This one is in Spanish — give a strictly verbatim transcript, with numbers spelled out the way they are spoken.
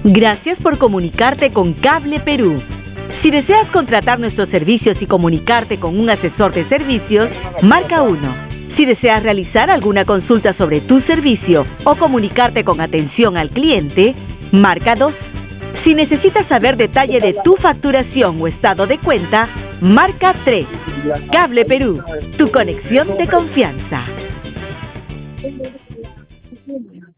Gracias por comunicarte con Cable Perú. Si deseas contratar nuestros servicios y comunicarte con un asesor de servicios, marca uno. Si deseas realizar alguna consulta sobre tu servicio o comunicarte con atención al cliente, marca dos. Si necesitas saber detalle de tu facturación o estado de cuenta, marca tres. Cable Perú, tu conexión de confianza.